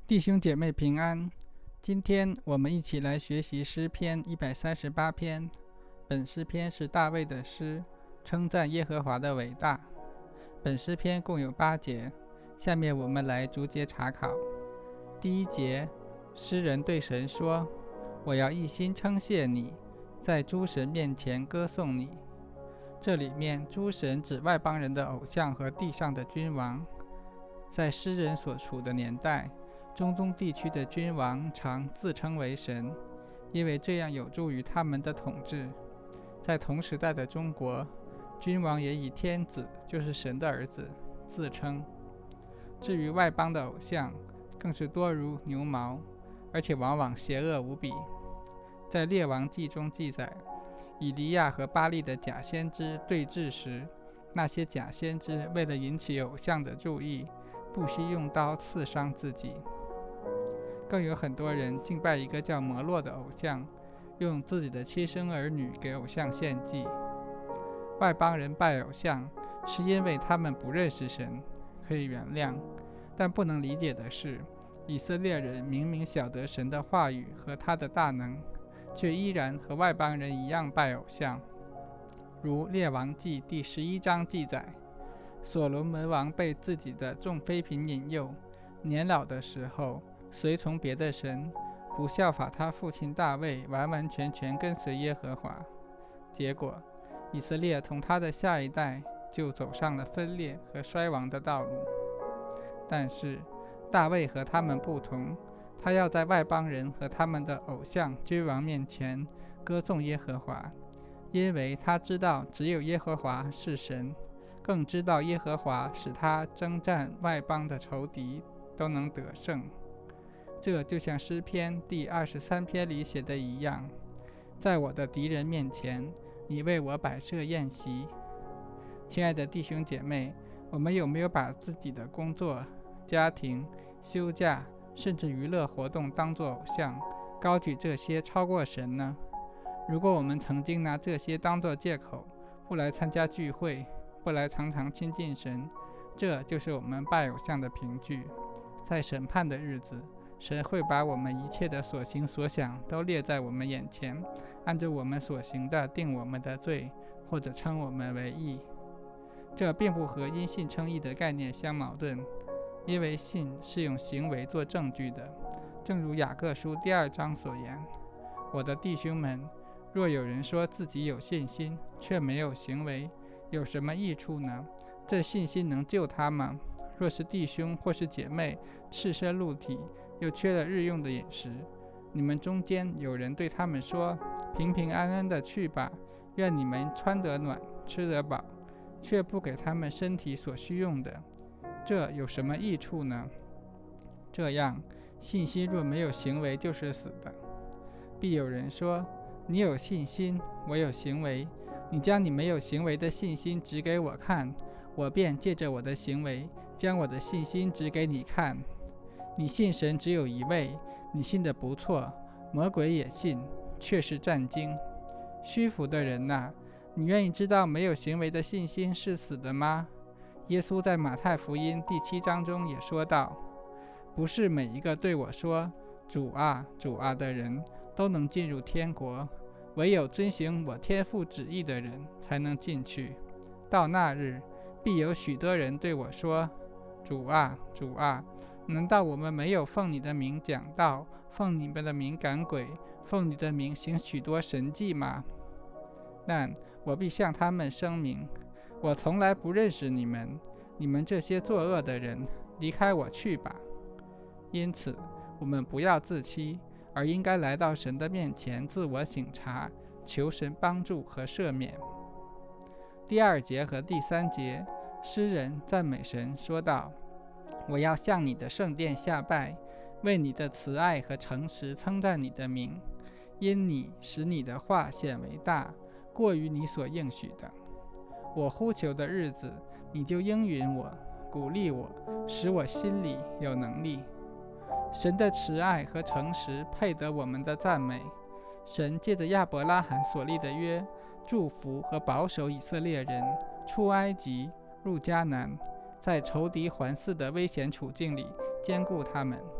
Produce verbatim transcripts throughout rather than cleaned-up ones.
弟兄姐妹平安，今天我们一起来学习诗篇一百三十八篇。本诗篇是大卫的诗，称赞耶和华的伟大。本诗篇共有八节，下面我们来逐节查考。第一节，诗人对神说：我要一心称谢你，在诸神面前歌颂你。这里面诸神指外邦人的偶像和地上的君王。在诗人所处的年代，中东地区的君王常自称为神，因为这样有助于他们的统治。在同时代的中国，君王也以天子，就是神的儿子，自称。至于外邦的偶像，更是多如牛毛，而且往往邪恶无比。在列王记中记载，以利亚和巴力的假先知对峙时，那些假先知为了引起偶像的注意，不惜用刀刺伤自己。更有很多人敬拜一个叫摩洛的偶像，用自己的亲生儿女给偶像献祭。外邦人拜偶像，是因为他们不认识神，可以原谅。但不能理解的是，以色列人明明晓得神的话语和他的大能，却依然和外邦人一样拜偶像。如列王记第十一章记载，所罗门王被自己的众妃嫔引诱，年老的时候随从别的神，不效法他父亲大卫完完全全跟随耶和华。结果以色列同他的下一代就走上了分裂和衰亡的道路。但是大卫和他们不同，他要在外邦人和他们的偶像君王面前歌颂耶和华，因为他知道只有耶和华是神，更知道耶和华使他征战外邦的仇敌都能得胜。这就像诗篇第二十三篇里写的一样，在我的敌人面前，你为我摆设宴席。亲爱的弟兄姐妹，我们有没有把自己的工作、家庭、休假，甚至娱乐活动当作偶像，高举这些超过神呢？如果我们曾经拿这些当作借口，不来参加聚会，不来常常亲近神，这就是我们拜偶像的凭据。在审判的日子，神会把我们一切的所行所想都列在我们眼前，按照我们所行的定我们的罪，或者称我们为义。这并不和因信称义的概念相矛盾，因为信是用行为做证据的。正如雅各书第二章所言：我的弟兄们，若有人说自己有信心，却没有行为，有什么益处呢？这信心能救他吗？若是弟兄或是姐妹赤身露体，又缺了日用的饮食，你们中间有人对他们说：平平安安的去吧，愿你们穿得暖，吃得饱，却不给他们身体所需用的，这有什么益处呢？这样，信心若没有行为，就是死的。必有人说：你有信心，我有行为，你将你没有行为的信心指给我看，我便借着我的行为，将我的信心指给你看。你信神只有一位，你信得不错，魔鬼也信，却是战惊。虚浮的人哪，你愿意知道没有行为的信心是死的吗？耶稣在马太福音第七章中也说道：不是每一个对我说主啊主啊的人都能进入天国，唯有遵行我天父旨意的人才能进去。到那日，必有许多人对我说：主啊主啊，难道我们没有奉你的名讲道，奉你们的名赶鬼，奉你的名行许多神迹吗？但我必向他们声明：我从来不认识你们，你们这些作恶的人，离开我去吧。因此，我们不要自欺，而应该来到神的面前自我省察，求神帮助和赦免。第二节和第三节，诗人赞美神说道：我要向你的圣殿下拜，为你的慈爱和诚实称赞你的名，因你使你的话显为大，过于你所应许的。我呼求的日子，你就应允我，鼓励我，使我心里有能力。神的慈爱和诚实配得我们的赞美。神借着亚伯拉罕所立的约，祝福和保守以色列人出埃及，入迦南，在仇敌环伺的危险处境里坚固他们，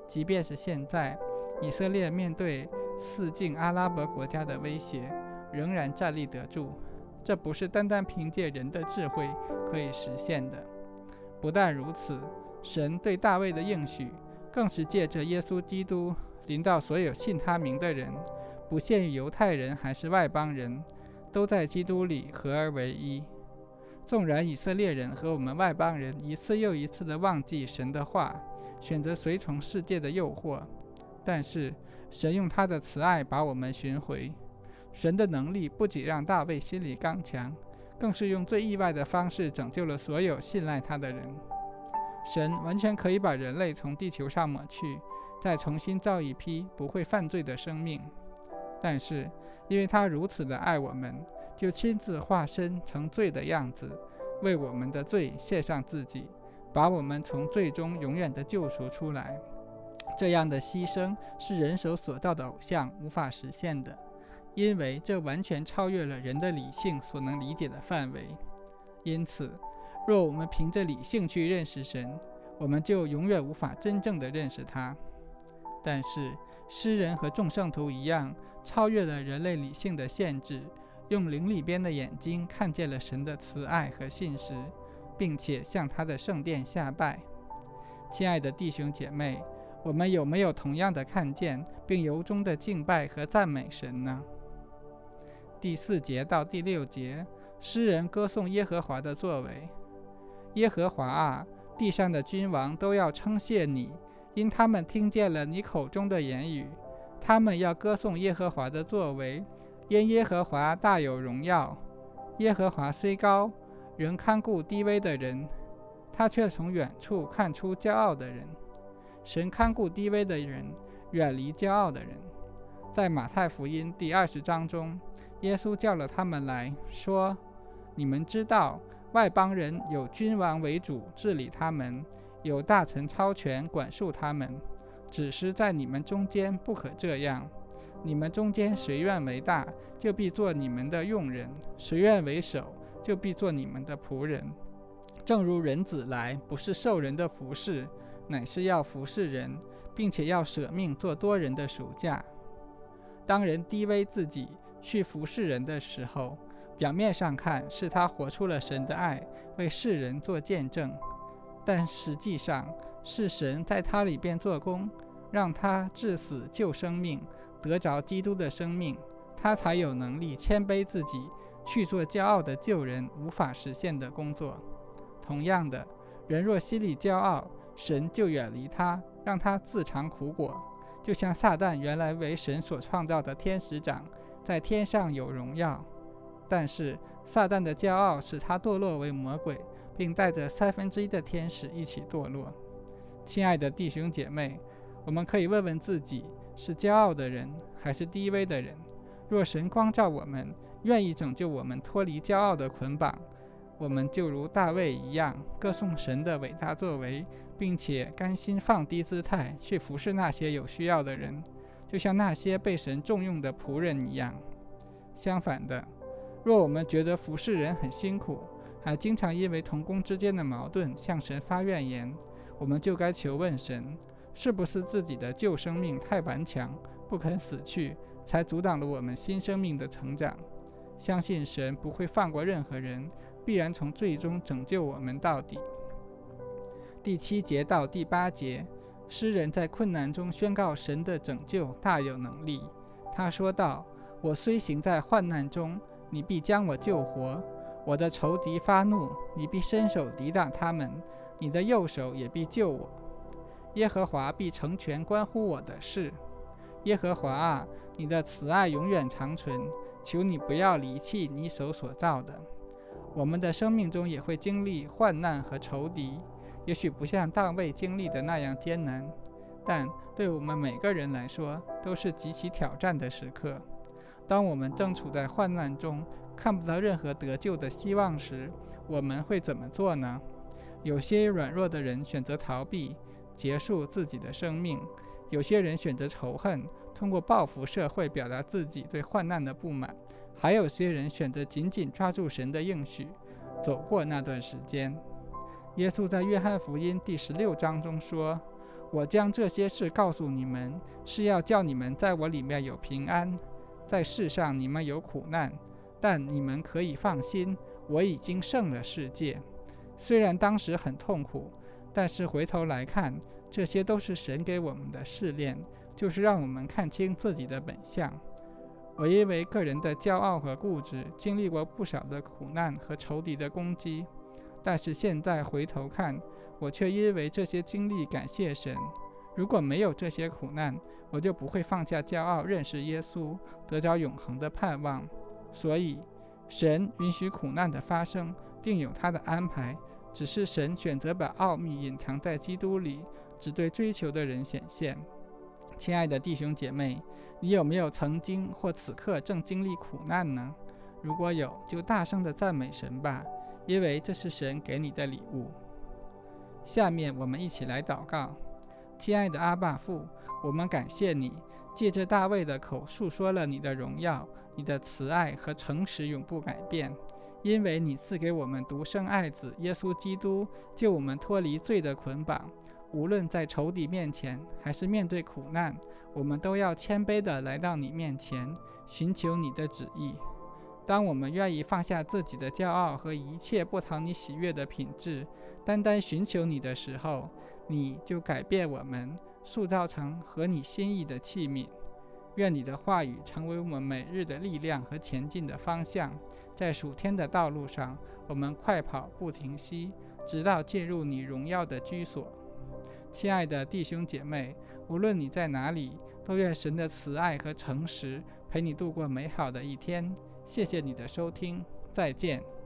即便是现在，以色列面对四境阿拉伯国家的威胁，仍然站立得住。这不是单单凭借人的智慧可以实现的。不但如此，神对大卫的应许，更是借着耶稣基督临到所有信他名的人，不限于犹太人还是外邦人，都在基督里合而为一。纵然以色列人和我们外邦人一次又一次地忘记神的话，选择随从世界的诱惑，但是神用他的慈爱把我们寻回。神的能力不仅让大卫心里刚强，更是用最意外的方式拯救了所有信赖他的人。神完全可以把人类从地球上抹去，再重新造一批不会犯罪的生命，但是因为他如此的爱我们，就亲自化身成罪的样子，为我们的罪献上自己，把我们从罪中永远的救赎出来。这样的牺牲是人手所造的偶像无法实现的，因为这完全超越了人的理性所能理解的范围。因此，若我们凭着理性去认识神，我们就永远无法真正的认识他。但是诗人和众圣徒一样，超越了人类理性的限制，用灵里边的眼睛看见了神的慈爱和信实，并且向他的圣殿下拜。亲爱的弟兄姐妹，我们有没有同样的看见，并由衷的敬拜和赞美神呢？第四节到第六节，诗人歌颂耶和华的作为。耶和华啊，地上的君王都要称谢你，因他们听见了你口中的言语。他们要歌颂耶和华的作为，因耶和华大有荣耀。耶和华虽高，仍看顾低微的人，他却从远处看出骄傲的人。神看顾低微的人，远离骄傲的人。在马太福音第二十章中，耶稣叫了他们来说，你们知道外邦人有君王为主治理他们，有大臣操权管束他们，只是在你们中间不可这样。你们中间谁愿为大，就必做你们的用人；谁愿为首，就必做你们的仆人。正如人子来，不是受人的服侍，乃是要服侍人，并且要舍命做多人的赎价。当人低微自己去服侍人的时候，表面上看是他活出了神的爱，为世人做见证，但实际上是神在他里边做工，让他至死救生命，得着基督的生命，他才有能力谦卑自己，去做骄傲的救人无法实现的工作。同样的，人若心里骄傲，神就远离他，让他自尝苦果。就像撒旦原来为神所创造的天使长，在天上有荣耀，但是撒旦的骄傲使他堕落为魔鬼，并带着三分之一的天使一起堕落。亲爱的弟兄姐妹，我们可以问问自己，是骄傲的人还是低微的人？若神光照我们，愿意拯救我们脱离骄傲的捆绑，我们就如大卫一样，歌颂神的伟大作为，并且甘心放低姿态去服侍那些有需要的人，就像那些被神重用的仆人一样。相反的，若我们觉得服侍人很辛苦，还经常因为同工之间的矛盾向神发怨言，我们就该求问神，是不是自己的旧生命太顽强，不肯死去，才阻挡了我们新生命的成长。相信神不会放过任何人，必然从最终拯救我们到底。第七节到第八节，诗人在困难中宣告神的拯救大有能力。他说道，我虽行在患难中，你必将我救活。我的仇敌发怒，你必伸手抵挡他们，你的右手也必救我。耶和华必成全关乎我的事。耶和华啊，你的慈爱永远长存，求你不要离弃你手所造的。我们的生命中也会经历患难和仇敌，也许不像大卫经历的那样艰难，但对我们每个人来说都是极其挑战的时刻。当我们正处在患难中，看不到任何得救的希望时，我们会怎么做呢？有些软弱的人选择逃避，结束自己的生命；有些人选择仇恨，通过报复社会表达自己对患难的不满；还有些人选择紧紧抓住神的应许，走过那段时间。耶稣在约翰福音第十六章中说， 我将这些事告诉你们，是要叫你们在我里面有平安。在世上你们有苦难，但你们可以放心，我已经胜了世界。虽然当时很痛苦，但是回头来看，这些都是神给我们的试炼，就是让我们看清自己的本相。我因为个人的骄傲和固执，经历过不少的苦难和仇敌的攻击，但是现在回头看，我却因为这些经历感谢神。如果没有这些苦难，我就不会放下骄傲，认识耶稣，得着永恒的盼望。所以神允许苦难的发生，定有他的安排，只是神选择把奥秘隐藏在基督里，只对追求的人显现。亲爱的弟兄姐妹，你有没有曾经或此刻正经历苦难呢？如果有，就大声地赞美神吧，因为这是神给你的礼物。下面我们一起来祷告。亲爱的阿爸父，我们感谢你，借着大卫的口述说了你的荣耀，你的慈爱和诚实永不改变。因为你赐给我们独生爱子耶稣基督，救我们脱离罪的捆绑。无论在仇敌面前，还是面对苦难，我们都要谦卑地来到你面前，寻求你的旨意。当我们愿意放下自己的骄傲和一切不讨你喜悦的品质，单单寻求你的时候，你就改变我们，塑造成合你心意的器皿。愿你的话语成为我们每日的力量和前进的方向。在属天的道路上，我们快跑不停息，直到进入你荣耀的居所。亲爱的弟兄姐妹，无论你在哪里，都愿神的慈爱和诚实陪你度过美好的一天。谢谢你的收听，再见。